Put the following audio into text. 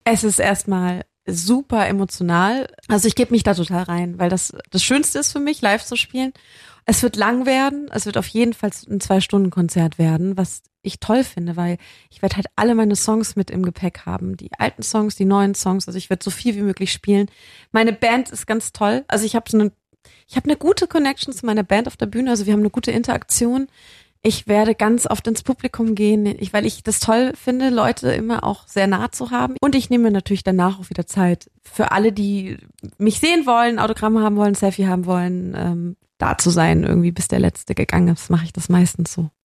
Es ist erstmal super emotional. Also ich gebe mich da total rein, weil das Schönste ist für mich, live zu spielen. Es wird lang werden. Es wird auf jeden Fall ein 2-Stunden-Konzert werden, was ich toll finde, weil ich werde halt alle meine Songs mit im Gepäck haben. Die alten Songs, die neuen Songs. Also ich werde so viel wie möglich spielen. Meine Band ist ganz toll. Also ich habe eine gute Connection zu meiner Band auf der Bühne. Also wir haben eine gute Interaktion. Ich werde ganz oft ins Publikum gehen, weil ich das toll finde, Leute immer auch sehr nah zu haben. Und ich nehme mir natürlich danach auch wieder Zeit für alle, die mich sehen wollen, Autogramme haben wollen, Selfie haben wollen, da zu sein, irgendwie bis der Letzte gegangen ist, mache ich das meistens so.